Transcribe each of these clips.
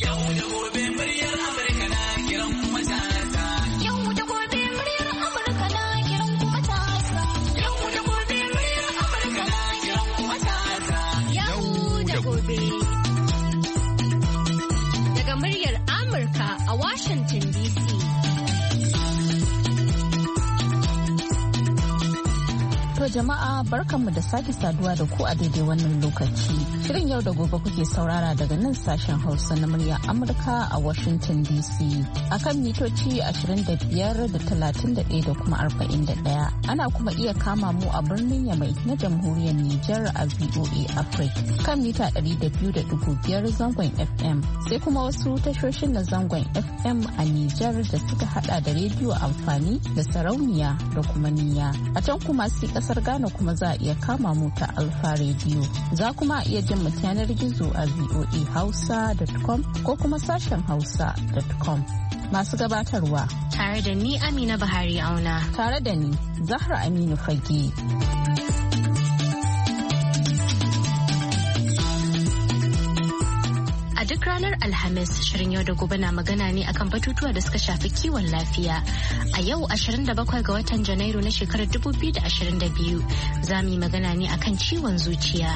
Daga muryar Amurka a Washington DC. To jama'a barkanmu da sake saduwa da ku a daidai wannan lokaci. Shirin yau da gobe kuke saurara daga nan sashen Hausa na muryar Amurka a Washington DC. Akan mitoci 25 da 31 da kuma 41. Ana kuma iya kama mu a birnin Yamai na jamhuriyar Nijar a VOA Africa kan mita 200.5 zangon FM. Sai kuma wasu tashoshin na zangon FM a Nijar da suka hada da rediyo amfani da sarauniya da kuma niyya. A can kuma sai kasar Ghana kuma za a iya kama mu ta Alfa Radio. Za kuma iya jin mu yanar gizo a voahausa.com ko kuma sashen hausa.com. Masu gabatarwa. Tare da ni Amina Buhari Auna. Tare da ni Zahra Aminu Fage. A duk ranar Alhamis shirin yau da gobe na magana ne akan batutuwa da suka shafi kiwon lafiya. A yau 27 ga watan Janairu na shekarar 2022 za mu yi magana ne akan ciwon zuciya.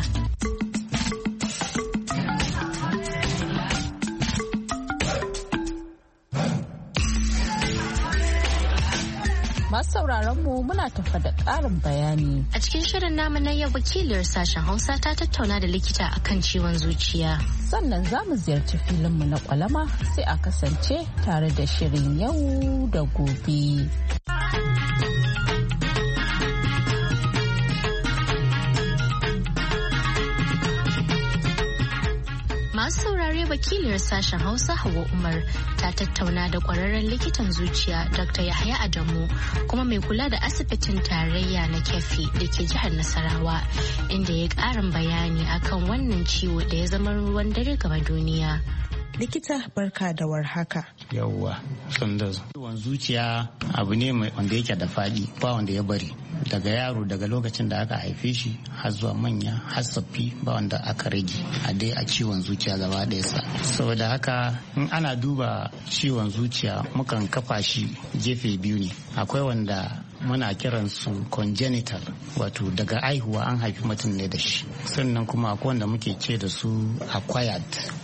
Masu sauraron mu muna tafa da ƙarin bayani. A cikin shirin namu na yau wakiliyar sashen Hausa ta tattauna da likita akan ciwon zuciya. Sannan za mu ziyarci filinmu na kwalama sai a kasance tare da shirin yau da gobe. Masu saurare wakiliyar sashen Hausa Hauwa Umar ta tattauna da kwararren likitan zuciya Dr. Yahaya Adamu kuma mai kula da asibitin tarayya na Keffi da ke jihar Nasarawa inda ya ƙarin bayani akan wannan ciwo da ya zama ruwan dare game duniya. Likita barka da warhaka. Yawwa, sanda ciwon zuciya abu ne wanda yake da faɗi ba wanda ya bari. Daga yaro daga lokacin da aka haife shi har zuwa manya har tsaffi ba wanda aka rage a dai a ciwon zuciya gaba ɗaya sa. Saboda haka in ana duba ciwon zuciya mukan kafa shi gefe biyu ne. Akwai wanda muna kiran su congenital wato daga aihuwa an haifi mutum ne da shi. Sannan kuma akwai wanda muke ce da su acquired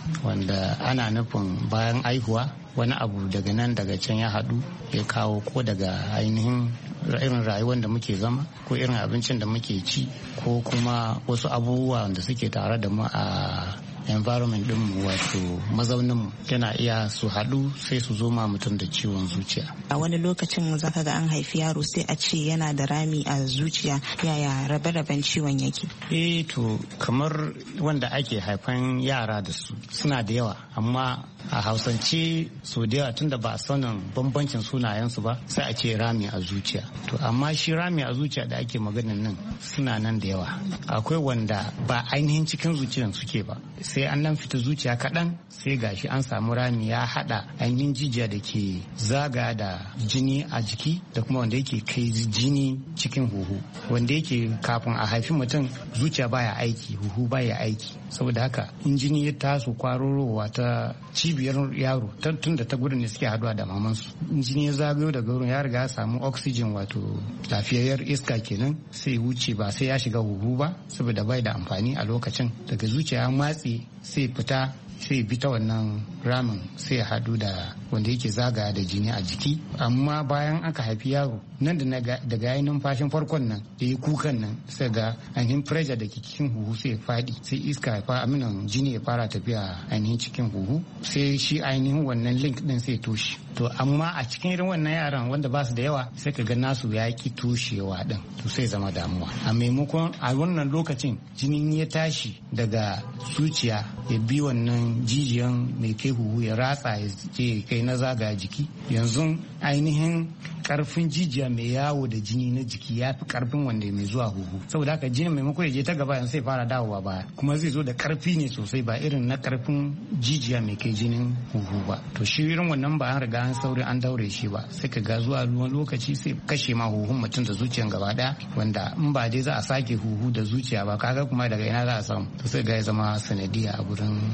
wanda ana nufin bayan aihuwa wani abu daga nan daga can ya haɗu ya kawo ko daga ainihin irin rayuwar da muke zama ko irin abincin da muke ci ko kuma wasu abubuwa da suke tare da mu a environment dinmu wato mazauninmu yana iya su haɗu sai su zo ma mutum da ciwon zuciya. A wani lokacin zaka ga an haifi yaro sai a ce yana da rami a zuciya, yaya rabe-raben ciwon yake? To kamar wanda ake haifan yara da su suna da yawa amma a hausance so da yawa tunda ba a sanin bambancin sunayensu ba sai a ce rami a zuciya. To amma shi rami a zuciya da ake maganin nan suna nan da yawa. Akwai wanda ba ainihin cikin zuciyan suke ba sai an nan fita zuciya kaɗan sai gashi an samu rami ya haɗa ainihin jijiya da ke zaga da jini a jiki da kuma wanda yake kai jini cikin huhu wanda yake kafin a haifi mutum zuciya baya aiki huhu baya aiki saboda haka in jini ya taso kwarorowa ta cibiyar yaro tun da ta gudun ne suke haduwa da mamansu in jini ya zagayo daga wurin ya riga ya samu oxygen wato lafiyayyar iska kenan sai wuce ba sai ya shiga huhu ba saboda bai da amfani a lokacin daga zuciya ya matse sai fita sai bi ta wannan ramin sai ya hadu da wanda yake zagaya da jini a jiki amma bayan aka haifi yaro nan da daga yayin numfashin farkon nan da ya kukan nan sai ga ainihin pressure da ke cikin huhu sai ya fadi sai iska ya fara aminan jini ya fara tafiya ainihin cikin huhu sai shi ainihin wannan link din sai toshe to amma a cikin irin wannan yaran wanda ba su da yawa sai ka ga nasu ya ki toshewa din to sai zama damuwa a maimakon a wannan lokacin jinin ya tashi daga zuciya ya bi wannan jijiyan mai kai huhu ya ratsa ya je kai na zagaya jiki yanzu ainihin karfin jijiya mai yawo da jini na jiki ya fi karfin wanda mai zuwa huhu saboda haka jini maimakon ya je ta gaba yanzu sai fara dawowa baya kuma zai zo da karfi ne sosai ba irin na karfin jijiya mai kai jinin huhu ba to shi irin wannan ba an riga an sauri an daure shi ba sai ka ga zuwa lokaci sai kashe ma huhun mutum da zuciyan gaba daya wanda in ba dai za a sake huhu da zuciya ba kaga kuma daga ina za a samu to sai ga ya zama sanadiya a gurin mutuwan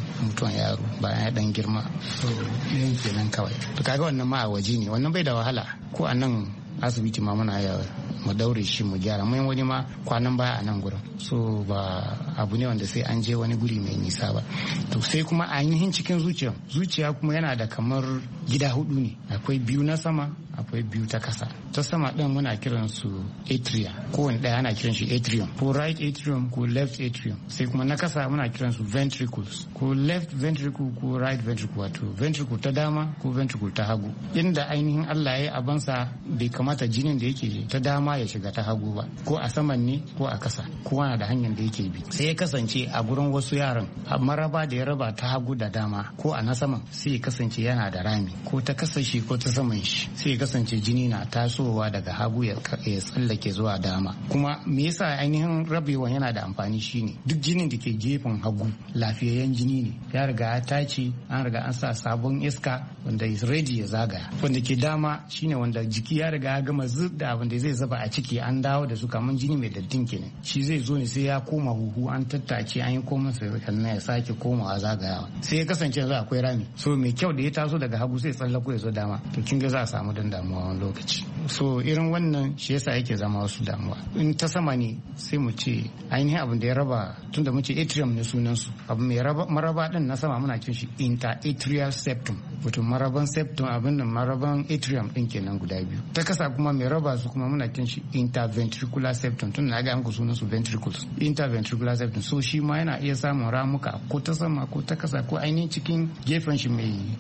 ciwon yaro bayan ya dan girma. So ɗayan kenan kawai. To kaga wannan ma a waje ne, wannan bai da wahala, ko a nan asibiti ma muna mu daure shi mu gyara. Mai wani ma kwanan baya a nan gurin, so ba abu ne wanda sai an je wani guri mai nisa ba. To sai kuma ainihin cikin zuciya kuma yana da kamar gida 4 ne, akwai 2 na sama akwai 2 ta kasa. Ta sama din muna kiran su atria, kowane daya ana kiran shi atrium, ko right atrium ko left atrium. Sai kuma na kasa muna kiran su ventricles, ko left ventricle ko right ventricle, wato ventricle ta dama ko ventricle ta hagu, inda ainihin Allah ya yi abansa bai kamata jinin da yake ta dama ya shiga ta hagu ba, ko a saman ne ko a kasa, kowa na da hanyar da yake bi. Sai ya kasance a gurin wasu yaran maraba da ya raba ta hagu da dama ko a na saman sai ya kasance yana da rami, ko ta kasa shi ko ta saman shi, sai ya kasance jini na tasowa daga hagu ya tsallake zuwa dama. Kuma me yasa ainihin rabewan yana da amfani shine duk jinin da ke gefen hagu lafiyayyen jini ne, ya riga ya tace, an riga an sa sabon iska wanda is ready ya zagaya. Wanda ke dama shine wanda jiki ya riga ya gama da abin da zai zuba a ciki, an dawo da su kamar jini mai dattin kenan. Shi zai zo ne sai ya koma huhu, an tattace an yi komai sai sannan ya sake komawa zagayawa. Sai ya kasance yanzu akwai rami, so mai kyau da ya taso daga hagu sai tsallako ya zo dama, to kin ga za a samu dan damuwa wani lokaci. So irin wannan shi yasa yake zama wasu damuwa. In ta sama ne sai mu ce ainihin abin da ya raba, tunda mu ce atrium ne sunan su, abu mai maraba din na sama muna cin shi interatrial septum, wato maraban septum, abin nan maraban atrium din kenan guda 2. Ta kasa kuma mai raba su kuma muna cin shi interventricular septum, tun na ga muku sunan su ventricles, interventricular septum. So shi ma yana iya samun ramuka ko ta sama ko ta kasa, ko ainihin cikin gefen shi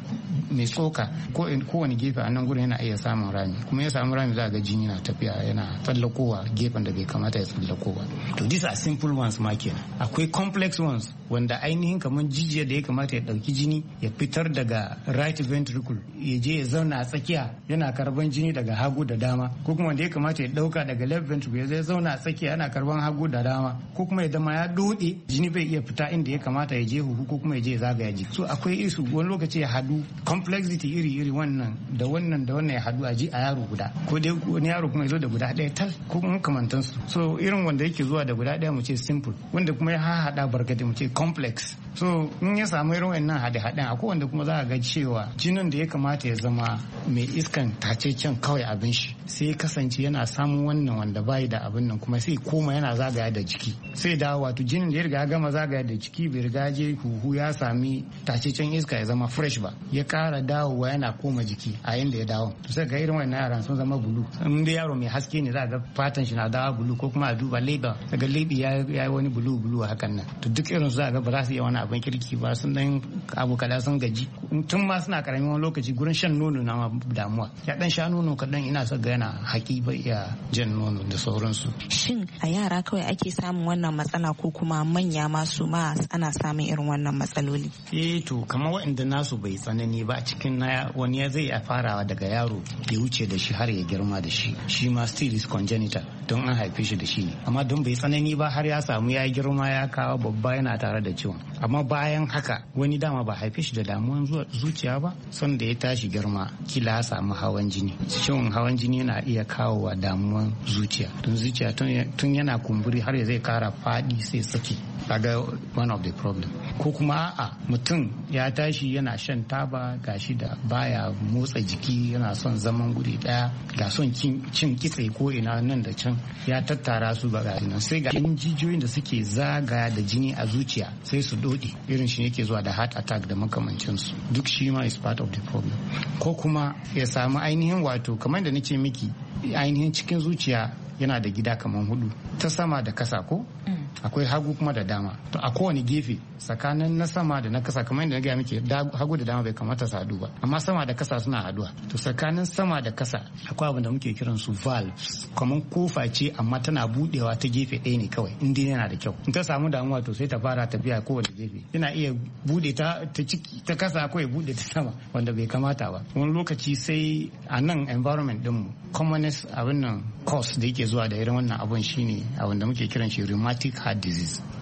mai tsoka, ko wani gefe a nan gurin yana iya samun rami. Kuma ya samu rami za ga jini na tafiya yana tsallakowa gefen da bai kamata ya tsallako ba. To these are simple ones ma kenan. Akwai complex ones wanda ainihin kamar jijiyar da ya kamata ya dauki jini ya fitar daga right ventricle ya je ya zauna a tsakiya yana karban jini daga hagu da dama, ko kuma wanda ya kamata ya dauka daga left ventricle ya zai zauna a tsakiya yana karban hagu da dama, ko kuma ya dama ya dode jini bai iya fita inda ya kamata ya je huhu, ko kuma ya je zagaya jiki. So akwai isu wani lokaci ya hadu complexity iri wannan da wannan ya hadu a yaro guda, ko dai wani yaro kuma ya zo da guda ɗaya tal ko makamantansu. So irin wanda yake zuwa da guda ɗaya mu ce simple, wanda kuma ya hada barkatai mu ce complex. So in ya samu irin wannan hade-haden, akwai wanda kuma za a ga cewa jinin da ya kamata ya zama mai iskan tacecen kawai abin shi, sai ya kasance yana samun wannan wanda bayi da abin nan, kuma sai koma yana zagaya da jiki, sai dawo, wato jinin da ya riga gama zagaya da jiki bai riga je huhu ya sami tacecen iska ya zama fresh ba, ya kara dawowa yana koma jiki a inda ya dawo. To sai ga irin wannan yaran sun zama bulu. In dai yaro mai haske ne za ga fatan shi na dawo bulu, ko kuma a duba leba daga lebi ya yi wani bulu hakan nan. To duk irin su za ga ba za su iya wani abin kirki ba, sun dan abu kada sun gaji tun ma suna karamin wani lokaci gurin shan nono na ma damuwa, ya dan sha nono kadan ina sa ga yana haki ba iya jan nono da sauransu. Shin a yara kawai ake samun wannan matsala ko kuma manya ma su ma ana samun irin wannan matsaloli? To kamar waɗanda nasu bai tsanani ba, a cikin wani ya zai iya farawa daga yaro ya wuce da shi har ya girma da shi ma still is congenital, don an haife shi da shi ne, amma don bai tsanani ba har ya samu ya girma ya kawo babba yana tare da ciwon. Amma bayan haka wani dama ba haife shi da damuwan zuciya ba, son da ya tashi girma kila ya samu hawan jini. Ciwon hawan jini yana iya kawo wa damuwan zuciya, don zuciya tun yana kumburi har ya zai kara faɗi sai saki, kaga one of the problem. Ko kuma a'a mutum ya tashi yana shan taba, gashi da baya motsa jiki, yana son zaman guri daya, ga son cin kitse ko ina nan da can, ya tattara su ba ga nan, sai ga jijiyoyin da suke zagaya da jini a zuciya sai su dode, irin shi yake zuwa da heart attack da makamancinsu. Duk shi ma is part of the problem. Ko kuma ya samu ainihin, wato kamar da nake miki, ainihin cikin zuciya yana da gida kamar 4, ta sama da kasa ko akwai hagu kuma da dama. To a kowane gefe tsakanin na sama da na kasa, kamar yadda na gaya miki, hagu da dama bai kamata su haɗu ba, amma sama da kasa suna haɗuwa. To tsakanin sama da kasa akwai abin da muke kiran su valves, kamar kofa ce amma tana budewa ta gefe ɗaya ne kawai, in dai yana da kyau. In ta samu damuwa to sai ta fara tafiya kowane gefe, yana iya bude ta ciki ta kasa ko ya bude ta sama, wanda bai kamata ba. Wani lokaci sai a nan environment dinmu commonest abin nan cause da yake zuwa da irin wannan abun shine abin da muke kiran shi rheumatic heart disease,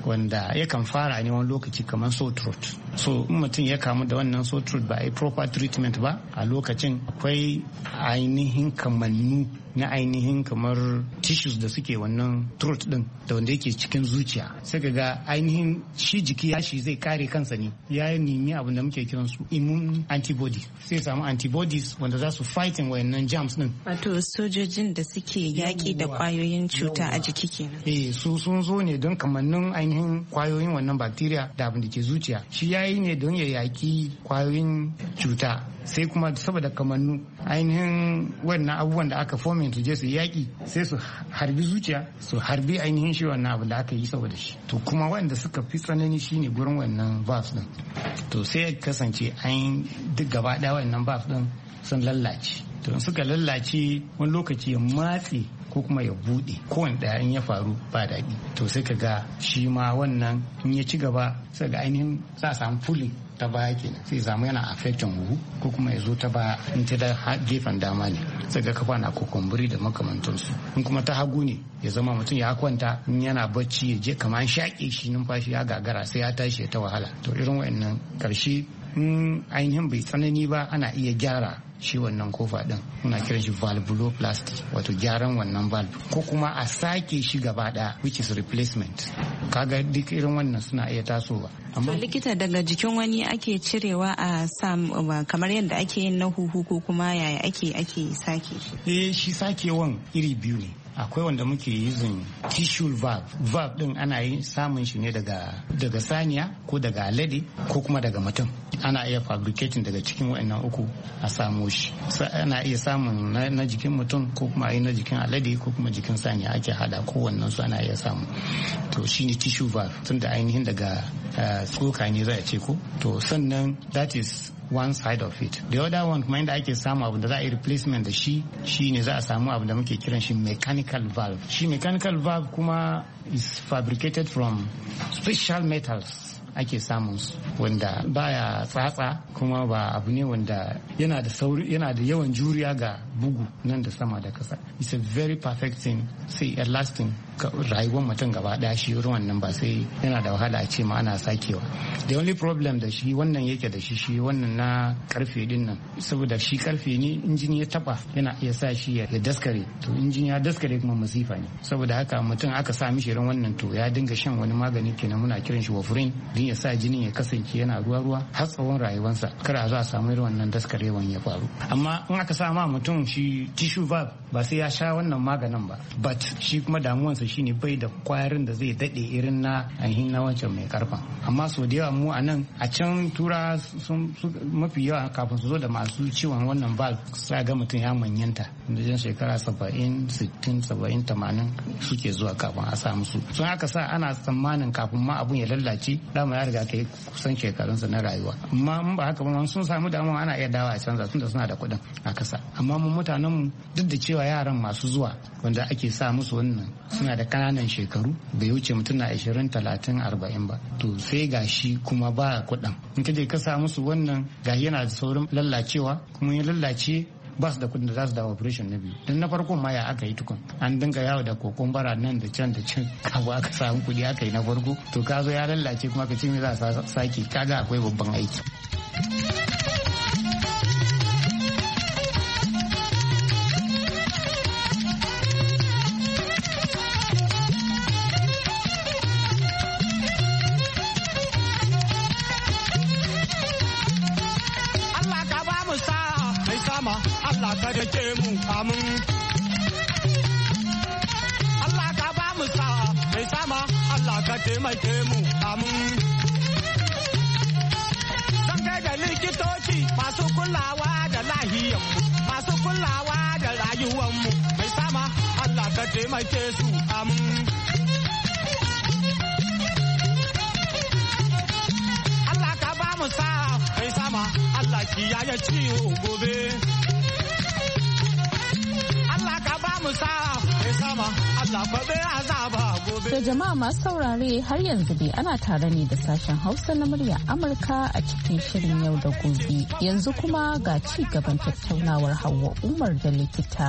wanda yakan fara ne wani lokaci kamar sore throat. So in mutum ya kamu da wannan sore throat ba a yi proper treatment ba, a lokacin akwai ainihin kamannu na ainihin kamar tissues da suke wannan throat din da wanda yake cikin zuciya, sai ga ainihin shi jiki shi zai kare kansa ne, ya nemi abin da muke kiran su immune antibody, sai samu antibodies wanda za su fighting wayannan germs din. Wato sojojin da suke yaki da kwayoyin cuta a jiki kenan. Su sun zo ne don kamannin ainihin kwayoyin wannan bacteria da abin da ke zuciya, shi yayi ne don ya yaki kwayoyin cuta, sai kuma saboda kamannu ainihin wannan abubuwan da aka fomin su je su yaki, sai su harbi zuciya, su harbi ainihin shi wannan abu da aka yi saboda shi. To kuma wanda suka fi tsanani shine gurin wannan valves din. To sai ya kasance an duk gaba daya wannan valves din sun lallace. To suka lallace wani lokaci ya matse ko kuma ya bude, kowane daya in ya faru ba daɗi. To sai ka ga shi ma wannan in ya ci gaba sai ga ainihin za a samu pulling ta baya kenan, sai zama yana affecting huhu ko kuma ya zo ta baya in ta da gefen dama ne sai ga kafa na kokumburi da makamantansu. In kuma ta hagu ne ya zama mutum ya kwanta in yana bacci ya je kamar shaƙe shi, numfashi ya gagara sai ya tashi ya ta wahala. To irin wayannan karshe in ainihin bai tsanani ba ana iya gyara shi wannan kofa din, muna kiran shi valvuloplasty, wato gyaran wannan valve, ko kuma a sake shi gaba daya, which is replacement. Kaga duk irin wannan suna iya tasowa. Amma likita, daga jikin wani ake cirewa a sam kamar yadda ake yin na huhu, ko kuma yaya ake sake shi? Shi sakewan iri biyu ne. Akwai wanda muke using tissue valve din ana yin samun shi ne daga saniya ko daga alade ko kuma daga mutum. Ana iya fabricating daga cikin waɗannan uku a samu shi. Ana iya samun na jikin mutum ko kuma na jikin alade ko kuma jikin saniya, ake hada kowannen su ana iya samu. To shine tissue valve, tunda ainihin daga tsoka ne za a ce ko. To sannan that is one side of it. The other one kuma inda ake samu abu da za a yi replacement da shi ne za a samu abu da muke kiran shi mechanical valve. Shi mechanical valve kuma is fabricated from special metals ake samun su, wanda baya tsatsa kuma ba abu ne wanda yana da yawan juriya ga bugu nan da sama da kasa. It's a very perfect thing, sai a lasting rayuwar mutum gaba daya. Shi ruwan nan ba sai yana da wahala a ce ma ana sakewa. The only problem da shi wannan yake da shi wannan na karfe din nan, saboda shi karfe ne injini ya taba yana iya sa shi ya daskare. To injini ya daskare kuma masifa ne, saboda haka mutum aka sa mishi irin wannan to ya dinga shan wani magani kenan, muna kiran shi warfarin, din ya sa jinin ya kasance yana ruwa har tsawon rayuwarsa, kar a zo a samu irin wannan daskarewan ya faru. Amma in aka sa ma mutum shi tissue valve ba sai ya sha wannan maganin ba, but shi kuma damuwansa shine bai da kwayarin da zai dade irin na ainihin na wancan mai karfan. Amma so da yawa mu a nan a can tura sun mafi yawa kafin su zo da masu ciwon wannan valve sai ga mutum ya manyanta da jan shekara 70, 60, 70, 80 suke zuwa kafin a sa musu. Sun aka sa ana tsammanin kafin ma abun ya lallace dama ya riga kai kusan shekarunsa na rayuwa. Amma mun ba haka ba, sun samu damuwa ana iya dawa a canza tunda suna da kuɗin a kasa. Amma mun mutanen mu duk da cewa yaran masu zuwa wanda ake sa musu wannan suna da kananan shekaru, bai wuce mutum na 20, 30, 40 ba, to sai gashi kuma ba kuɗin. In ka je ka sa musu wannan gashi yana da saurin lallacewa, kuma ya lallace ba su da kudin da za su da operation na biyu. Don na farko ma ya aka yi tukun an dinga yawo da kokon bara nan da can kawo aka samu kudi aka yi na farko, to ka zo ya lallace kuma ka ce me za a sake, kaga akwai babban aiki. Allah ka dake mu amin. Allah ka ba mu sa'a mai sama, Allah ka taimake mu amin. Zan kai da likitoci masu kulawa da lahiyar masu kulawa da rayuwar mu mai sama, Allah ka taimake su amin. Allah ka ba mu sa'a mai sama, Allah kiyaye ciwo gobe. Da jama'a masu saurare har yanzu dai ana tare ne da sashen Hausa na murya Amurka a cikin shirin yau da gobe. Yanzu kuma ga ci gaban tattaunawar Hauwa Umar da likita.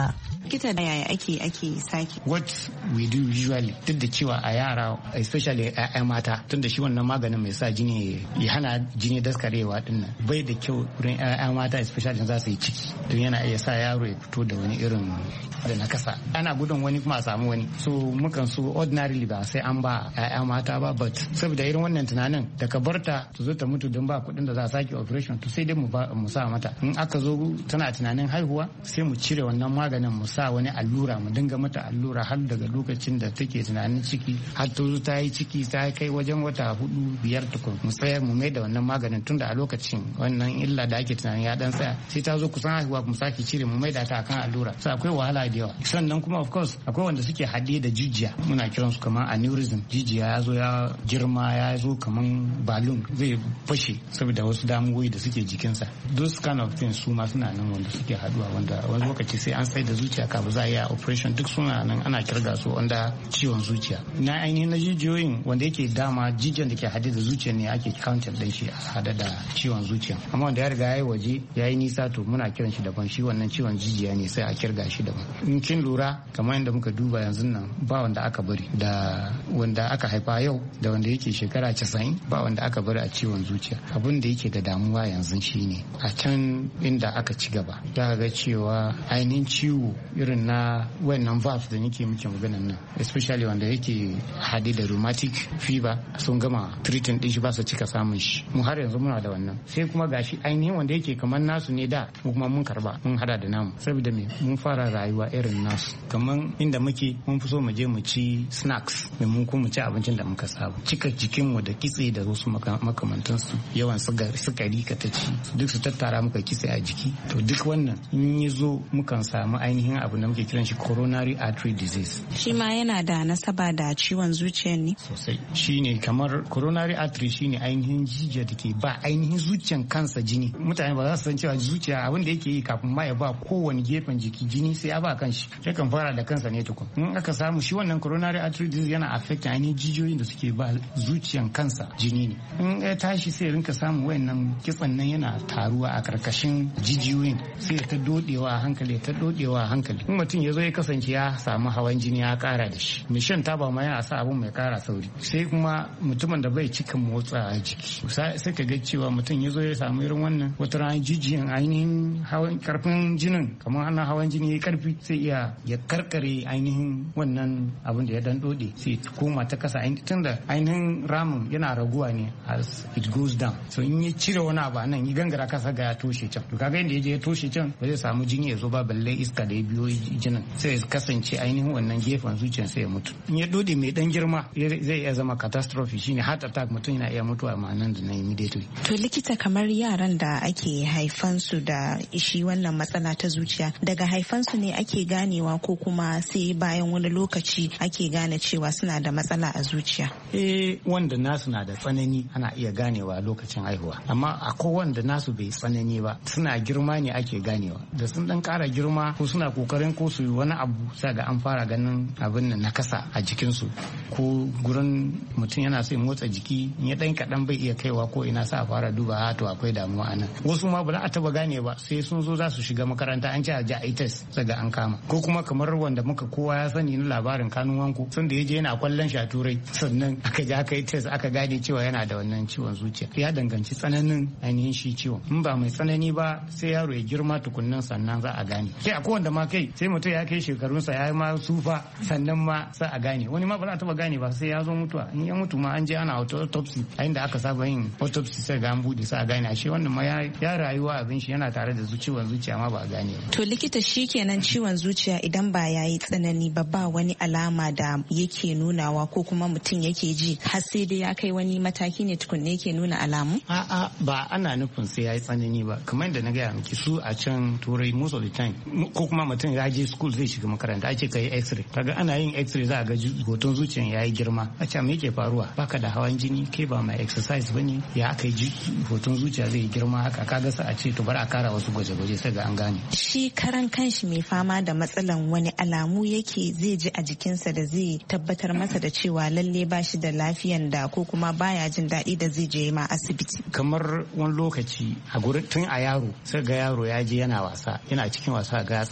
Likita da yaya ake sake? What we do usually, duk da cewa a yara especially a mata, tun da shi wannan maganin mai sa jini ya hana jini daskarewa dinnan bai da kyau wurin 'ya'ya mata especially za su yi ciki, don yana iya sa yaro ya fito da wani irin da nakasa. Ana gudun wani kuma a samu wani, so mukan so ordinarily ba sai an ba 'ya'ya mata ba, but saboda irin wannan tunanin da ka barta ta zo ta mutu don ba kuɗin da za a sake operation, to sai dai mu sa mata. In aka zo tana tunanin haihuwa sai mu cire wannan maganin mu sa wani allura, mu dinga mata allura har daga lokacin da take tunanin ciki har ta zo ta yi ciki ta kai wajen wata 4-5 tukun mu tsaya mu mai da wannan maganin, tunda a lokacin wannan illa da ake tunanin ya dan tsaya, sai ta zo kusan haihuwa mu sake cire mu mai da ta akan allura. So akwai wahala da yawa. Sannan kuma of course akwai wanda suke haɗe da jijiya, muna kiran su kamar aneurysm. Jijiya ya zo ya girma, ya zo kamar balloon zai fashe saboda wasu damuwoyi da suke jikinsa. Those kind of things su ma suna nan wanda suke haduwa, wanda wani lokaci sai an sai da zuciya kafin za a yi operation, duk suna nan ana kirga su wanda ciwon zuciya. Na ainihin na jijiyoyin wanda yake dama jijiyan da ke haɗe da zuciya ne ake counter din shi a hada da ciwon zuciya, amma wanda ya riga ya yi waje ya yi nisa to muna kiran shi daban, shi wannan ciwon jijiya ne sai a kirga shi daban. In kin lura kamar yadda muka duba yanzu nan ba wanda aka bari, da wanda aka haifa yau da wanda yake shekara 90 ba wanda aka bari a ciwon zuciya. Abin da yake da damuwa yanzu shine a can inda aka ci gaba za ga cewa ainihin ciwo irin na wannan valve da nake muke maganan nan, especially wanda yake hade da rheumatic fever, sun gama treating din shi ba su cika samun shi. Mu har yanzu muna da wannan, sai kuma gashi ainihin wanda yake kamar nasu ne da kuma mun karba mun hada da namu, saboda me mun fara rayuwa irin nasu. Kamar inda muke mun fi so mu je mu ci snacks mun kuma mu ci abincin da muka saba, cika jikinmu da kitse da wasu makamantansu, yawan sukari ka ta ci duk su tattara muka kitse a jiki. To duk wannan in ya zo mukan samu ainihin abu da muke kiran shi coronary artery disease. Shi ma yana da nasaba da ciwon zuciya ne sosai. Shine kamar coronary artery shine ainihin jijiya da ke ba ainihin zuciyan kansa jini. Mutane ba za su san cewa zuciya abin da yake yi kafin ma ya ba kowane gefen jiki jini sai ya ba kanshi, sai kan fara da kansa ne tukun. In aka samu shi wannan coronary artery disease yana affect ainihin jijiyoyin da suke ba zuciyan kansa jini ne. In ya tashi sai rinka samun wayannan kitsan nan yana taruwa a karkashin jijiyoyin, sai ta dodewa a hankali ta dodewa a hankali. In mutum ya zo ya kasance ya samu hawan jini ya kara da shi, mai shan taba ma yana sa abun mai kara sauri. Sai kuma mutumin da bai cika motsa a jiki, sai ka ga cewa mutum ya zo ya samu irin wannan, wata ran jijiyan ainihin hawan karfin jinin kamar ana hawan jini ya karfi sai ya karkare ainihin wannan abin da ya dan dode, sai koma ta kasa tunda ainihin ramin yana raguwa ne as it goes down. So in ya cire wani abu nan ya gangara kasa ga ya toshe can, to kaga inda ya je ya toshe can ba zai samu jini ya zo ba, balle iska da ya biyo jinin sai ya kasance ainihin wannan gefen zuciyar sai ya mutu. In ya dode mai dan girma zai iya zama catastrophe, shine heart attack, mutum yana iya mutuwa ma nan da nan immediately. To likita, kamar yaran da ake haifansu da shi wannan matsala ta zuciya, daga haifansu ne ake ganewa ko kuma sai bayan wani lokaci ake gane cewa suna da matsala a zuciya? Wanda nasu na da tsanani ana iya ganewa lokacin haihuwa, amma akwai wanda nasu bai tsanani ba, suna girma ne ake ganewa. Da sun dan kara girma ko suna kokarin ko su wani abu sai ga an fara ganin abin nan na kasa a jikinsu, ko gurin mutum yana so ya motsa jiki in ya dan kadan bai iya kaiwa ko ina sa a fara duba to akwai damuwa anan. Wasu ma ba za a taba gane ba sai sun zo za su shiga makaranta an ce a ji a test sai ga an kama. Ko kuma kamar wanda muka kowa ya sani na labarin Kanun Wanko, sun da yaje yana kwallon shi a Turai, sannan aka je aka yi test aka gane cewa yana da wannan ciwon zuciya. Ya danganci tsananin ainihin shi ciwon. In ba mai tsanani ba sai yaro ya girma tukunnan sannan za a gane. Kai akwai wanda ma kai sai mutum ya kai shekarunsa ya yi ma sufa sannan ma sai a gane. Wani ma ba za a taba gane ba sai ya zo mutuwa. In ya mutu ma an je ana autopsy, a inda aka saba yin autopsy sai ga an bude sai a gane ashe wannan ma ya rayuwa abin shi yana tare da ciwon zuciya ma ba a gane ba. To likita, shi kenan ciwon zuciya idan ba ya yi tsanani ba wani alama da yake nunawa ko kuma mutum yake ji har sai dai ya kai wani mataki ne tukunne yake nuna alamu? A'a, ba ana nufin sai ya yi tsanani ba. Kamar yadda na gaya miki, su a can Turai most of the time, ko kuma mutum ya je school zai shiga makaranta ake kai x-ray, kaga ana yin x-ray za a ga hoton zuciyan ya yi girma. A ce me yake faruwa? Baka da hawan jini, kai ba mai exercise bane, ya aka yi hoton zuciya zai yi girma haka, kaga sa a ce to bari a kara wasu gwaje-gwaje sai ga an gane. Shi karan kanshi mai fama da matsalan wani alamu yake zai ji a jikinsa da zai tabbatar masa da cewa lalle ba shi da lafiyan da ko kuma baya jin daɗi da zai je ma asibiti? Kamar wani lokaci a gurin tun a yaro sai ga yaro ya je yana wasa, yana cikin wasa ga ya tsaya sai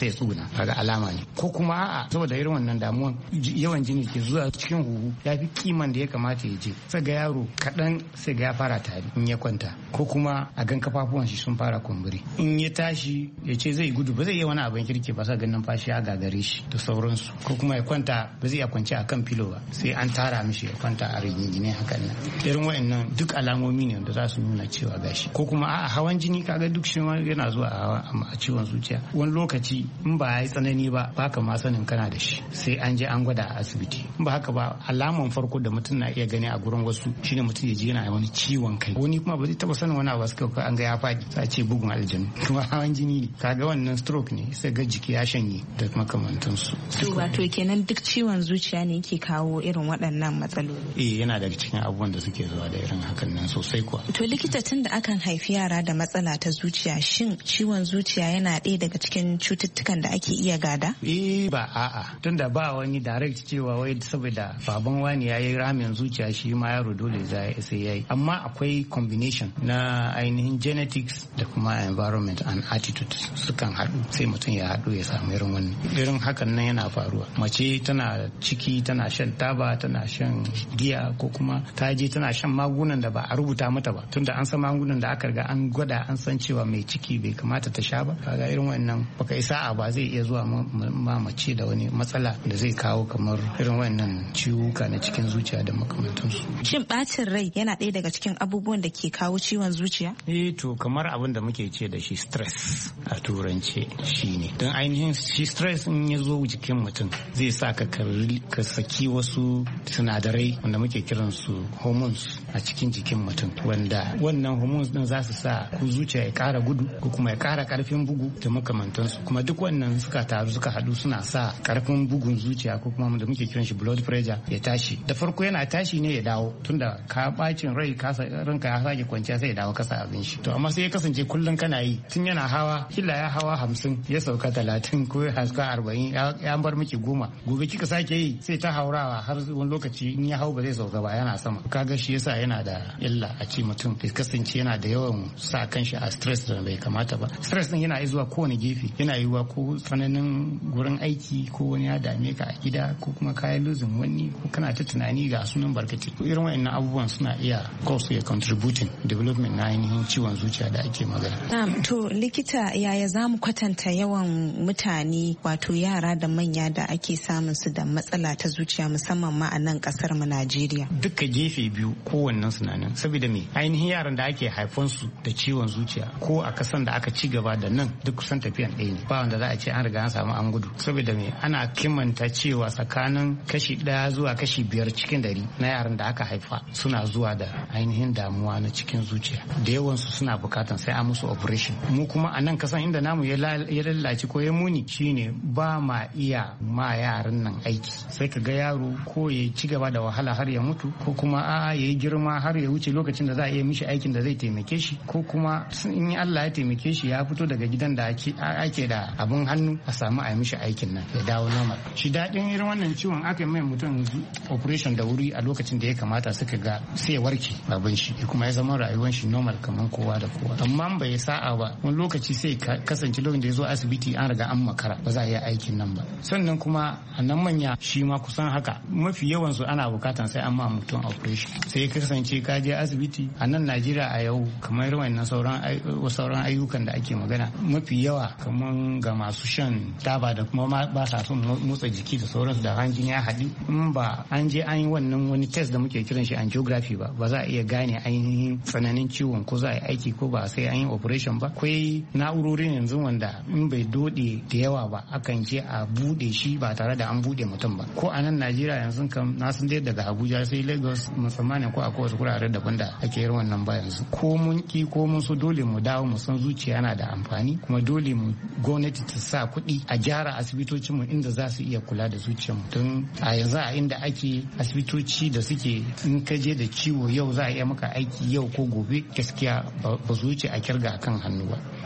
sai tsuna kaga alama ne. Ko kuma a'a saboda irin wannan damuwan yawan jini ke zuwa cikin huhu ya fi kiman da ya kamata ya je, sai ga yaro kaɗan sai ga ya fara tari in ya kwanta, ko kuma a gan kafafuwan shi sun fara kumburi, in ya tashi ya ce zai gudu ba zai iya wani abin kirki ba, sa ganin fashi ya gagare shi da sauransu. Ko kuma ya kwanta ba zai iya kwanci a kan filo ba, sai an tara mishi ya kwanta a rigingine hakan nan. Irin wa'annan duk alamomi ne da za su nuna cewa gashi. Ko kuma a'a hawan jini kaga duk shi ma yana zuwa a ciwon zuciya. Wani lokaci in ba ya yi tsanani ba baka ma sanin kana da shi, sai an je an gwada a asibiti. In ba haka ba alaman farko da mutum na iya gani a gurin wasu shine mutum ya ji yana wani ciwon kai, wani kuma ba zai taba sanin wani abu suka an ga ya faɗi sai ce bugun aljanu, kuma hawan jini ne, kaga wannan stroke ne, sai ga jiki ya shanye da makamantansu. To wato kenan duk ciwon zuciya ne yake kawo irin waɗannan matsaloli? Yana daga cikin abubuwan da suke zuwa da irin hakan nan sosai kuwa. To likita, tun da akan haifi yara da matsala ta zuciya, shin ciwon zuciya yana ɗaya daga cikin cututtukan da ake iya gada? Ba a'a, tunda ba wani direct cewa wai saboda baban wani ya yi ramin zuciya shi ma yaro dole sai ya yi. Amma akwai combination na ainihin genetics da kuma environment and attitude sukan haɗu, sai mutum ya haɗu ya samu irin wannan. Irin hakan nan yana faruwa. Mace tana ciki tana shan taba, tana shan giya, ko kuma ta je tana shan magungunan da ba a rubuta mata ba, tunda an san magungunan da aka riga an gwada an san cewa mai ciki bai kamata ta sha ba. Kaga irin wannan baka isa ba zai iya zuwa ma mace da wani matsala da zai kawo kamar irin wannan ciwuka na cikin zuciya da makamantansu. Shin bacin rai yana ɗaya daga cikin abubuwan da ke kawo ciwon zuciya? To kamar abin da muke ce da shi stress a turance shine. Don ainihin shi stress in ya zo jikin mutum zai sa ka saki wasu sinadarai wanda muke kiran su hormones a cikin jikin mutum, wanda wannan hormones din za su sa ku zuciya ya kara gudu ko kuma ya kara karfin bugu da makamantansu. Kuma duk wannan suka taru suka hadu suna sa karfin bugun zuciya ko kuma da muke kiran shi blood pressure ya tashi. Da farko yana tashi ne ya dawo, tunda ka bacin rai ranka ya sake kwanciya sai ya dawo kasa abin shi. To amma sai ya kasance kullum kana yi, tun yana hawa kila ya hawa 50 ya sauka 30 ko ya haska 40 ya bar miki 10, gobe kika sake yi sai ta haurawa har wani lokaci in ya hau ba zai sauka ba, yana sama. Kaga shi yasa yana da illa a ce mutum ya kasance yana da yawan sa kanshi a stress da bai kamata ba. Stress din yana zuwa kowane gefe, yana yiwuwa ko tsananin gurin aiki, ko wani ya dame ka a gida, ko kuma kayan losing wani, ko kana ta tunani ga sunan barkati. Irin wa'annan abubuwan suna iya cause ya contributing development na ainihin ciwon zuciya da ake magana. To likita, yaya za mu kwatanta yawan mutane wato yara da manya da ake samun su da matsala ta zuciya musamman ma a nan kasar mu Najeriya? Duka gefe biyu kowannen su nan, saboda me ainihin yaran da ake haifan su da ciwon zuciya ko a kasan da aka ci gaba da nan duk kusan tafiyan ɗaya ne, ba wanda za a ce an riga an samu an gudu. Saboda me ana kimanta cewa tsakanin kashi 1 zuwa kashi 5 cikin 100 na yaran da aka haifa suna zuwa da ainihin damuwa na cikin zuciya, da yawan su suna bukatan sai an musu operation. Mu kuma a nan kasan inda namu ya lalace ko ya muni shine ba ma iya ma yaran nan aiki, sai ka ga yaro ko ya ci gaba da wahala har ya mutu, ko kuma a'a ya yi girma har ya wuce lokacin da za a iya mishi aikin da zai taimake shi, ko kuma in Allah ya taimake shi ya fito daga gidan da ake da abin hannu a samu a yi mishi aikin nan ya dawo normal. Shi daɗin irin wannan ciwon aka mai mutum operation da wuri a lokacin da ya kamata, suka ga sai ya warke babban shi kuma ya zama rayuwar shi normal kamar kowa da kowa. Amma bai sa'a ba wani lokaci sai kasance lokacin da ya zo asibiti an riga an makara, ba za a yi aikin nan ba. Sannan kuma a nan manya shi ma kusan haka, mafi yawan su ana bukatan sai an ma mutum operation. Sai kasance ka je asibiti a nan Najeriya a yau kamar wannan sauran ayyukan da ake magana, mafi yawa kamar ga masu shan taba da kuma ba sa son motsa jiki da sauransu da hanjin ya haɗu, in ba an je an yi wannan wani test da muke kiran shi angiography ba za a iya gane ainihin tsananin ciwon ko za a yi aiki ko ba sai an yi operation ba. Akwai na'urorin yanzu wanda in bai dode da yawa ba akan je a bude shi ba tare da an bude mutum ba. Ko a nan Najeriya yanzu kam na san dai daga Abuja sai Lagos musamman ko akwai wasu kurare daban da ake yin wannan ba yanzu. Ko mun ki ko mun so dole mu dawo mu san zuciya yana da amfani, kuma dole mu gwamnati ta sa kuɗi a gyara asibitocin mu inda za su iya kula da zuciyar mu. Don a yanzu a inda ake asibitoci da suke in ka je da ciwo yau za a iya maka aiki yau ko gobe, gaskiya ba su wuce a kirga kan hannu ba.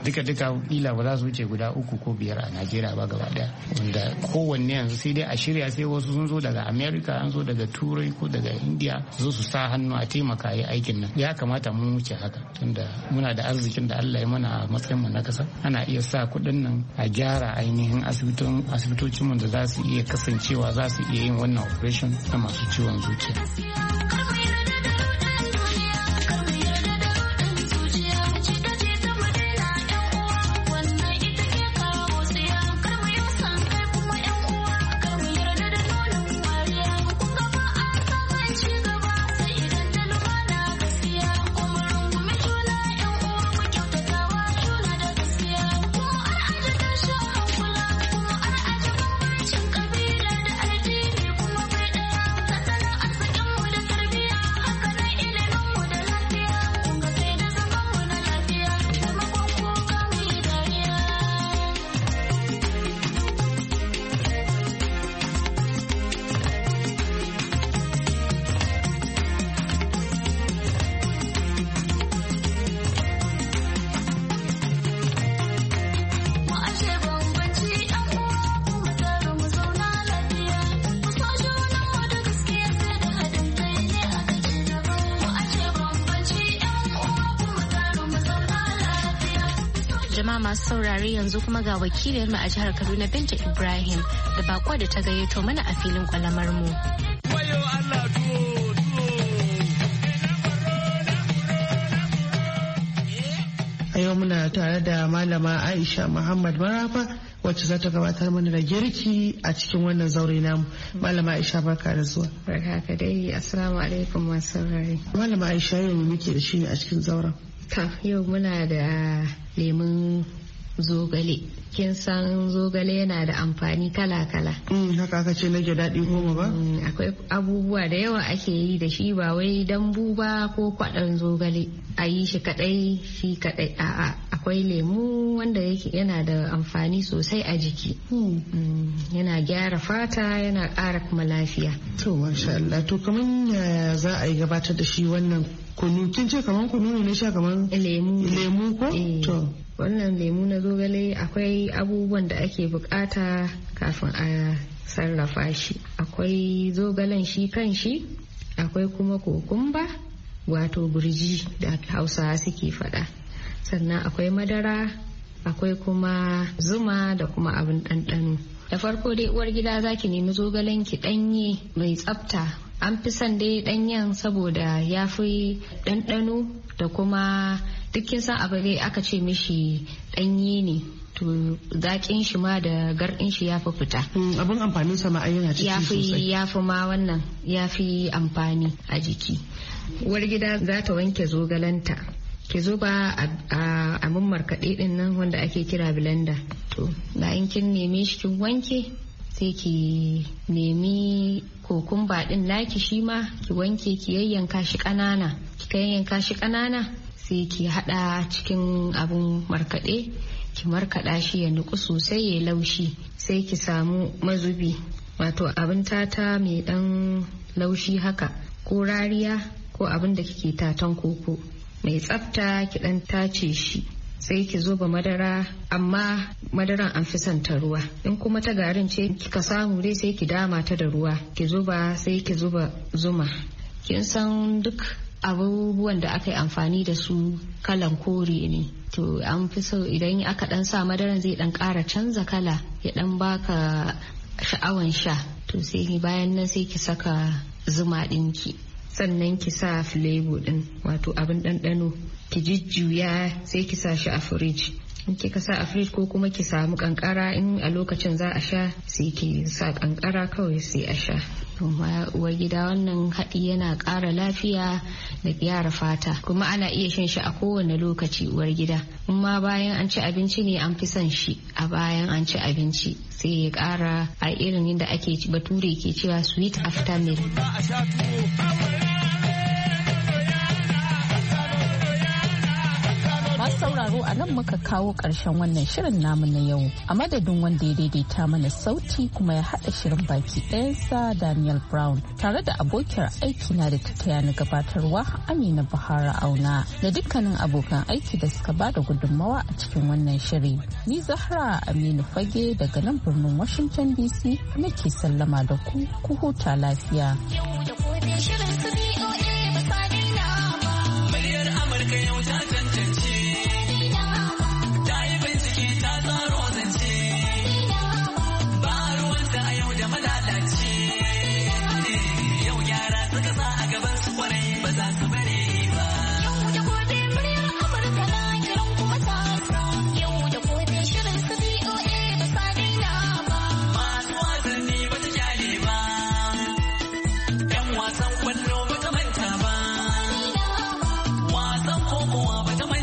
duka kila ba za su wuce guda 3 ko 5 a Najeriya ba gaba daya, wanda kowanne yanzu sai dai a shirya, sai wasu sun zo daga America, an zo daga Turai ko daga India zo su sa hannu a taimaka yi aikin nan. Ya kamata mu wuce haka, tunda muna da arzikin da Allah ya mana a matsayin mu na kasa. Ana iya sa kuɗin nan a gyara ainihin asibitocin mu da za su iya kasancewa za su iya yin wannan operation na masu ciwon zuciya. Jama'a masu saurare yanzu kuma ga wakilin mu a jihar Kaduna Binta Ibrahim da bako da ta gayyato mana a filin kwalamar mu. A yau muna tare da malama Aisha Muhammad Marafa wacce za ta gabatar mana da girki a cikin wannan zaure namu. Malama Aisha barka da zuwa. Barka ka dai, assalamu alaikum masu saurare. Malama Aisha yau muke da shi ne a cikin zauren. Yau muna da lemun zogale. Kin san zogale yana da amfani kala-kala. Haka aka ce nage daɗi goma ba? Akwai abubuwa da yawa ake yi da shi, ba wai dambu ba ko kwaɗon zogale. A yi shi kaɗai a'a. Akwai lemu wanda yana da amfani sosai a jiki. Yana gyara fata, yana ƙara kuma lafiya. To masha Allah, to kaman yaya za a yi gabatar da shi wannan kunu? Kin ce kaman kunu ne sha kaman lemu ko? To wannan lemu na zogale akwai abubuwan da ake bukata kafin a sarrafa shi. Akwai zogalen shi kan shi, akwai kuma kokumba wato burji da Hausawa suke faɗa, sannan akwai madara, akwai kuma zuma da kuma abin ɗanɗano. Da farko dai uwar gida zaki nemi zogalen ki ɗanye mai tsafta. An fi son dai ɗanyen saboda ya fi ɗanɗano da kuma dukkin san abu dai aka ce mishi ɗanye ne to zaƙin shi ma da garɗin shi ya fi fita. Abin amfanin sa ma yana ciki sosai. Ya fi ma wannan ya fi amfani a jiki. Uwar gida za ta wanke zogalanta. Ki zuba a mun markaɗe ɗin nan wanda ake kira blender. To bayan kin neme shi kin wanke sai ki nemi kokumba ɗin naki shi ma ki wanke ki yayyanka shi ƙanana. Kika yayyanka shi ƙanana sai ki haɗa cikin abun markaɗe, ki markaɗa shi ya nuku sosai ya laushi. Sai ki samu mazubi wato abin tata mai ɗan laushi haka ko rariya ko abin da kike tatan koko mai tsafta, ki ɗan tace shi. Sai ki zuba madara, amma madaran an fi son ta ruwa. In kuma ta garin ce kika samu dai sai ki dama ta da ruwa ki zuba. Sai ki zuba zuma. Kin san duk abubuwan da aka yi amfani da su kalan kore ne, to an fi so idan aka dan sa madaran zai dan ƙara canza kala ya dan baka sha'awan sha. To sai bayan nan sai ki saka zuma ɗinki, sannan ki sa flavor ɗin wato abin ɗanɗano, ki jujjuya sai ki sa shi a firij. In kika sa a firij ko kuma ki samu kankara, in a lokacin za a sha sai ki sa kankara kawai sai a sha. Uwar gida wannan haɗi yana ƙara lafiya da gyara fata, kuma ana iya shan shi a kowane lokaci uwar gida. In ma bayan an ci abinci ne an fi son shi a bayan an ci abinci, sai ya ƙara a irin yadda ake bature ke cewa sweet after meal. Masu sauraro a nan muka kawo ƙarshen wannan shirin namu na yau. A madadin wanda ya daidaita mana sauti kuma ya haɗa shirin baki ɗayansa Daniel Brown tare da abokiyar aiki na da ta taya ni gabatarwa Amina Bahara Auna da dukkanin abokan aiki da suka bada gudunmawa a cikin wannan shiri. Ni Zahra Aminu Fage daga nan birnin Washington DC nake sallama da ku huta lafiya.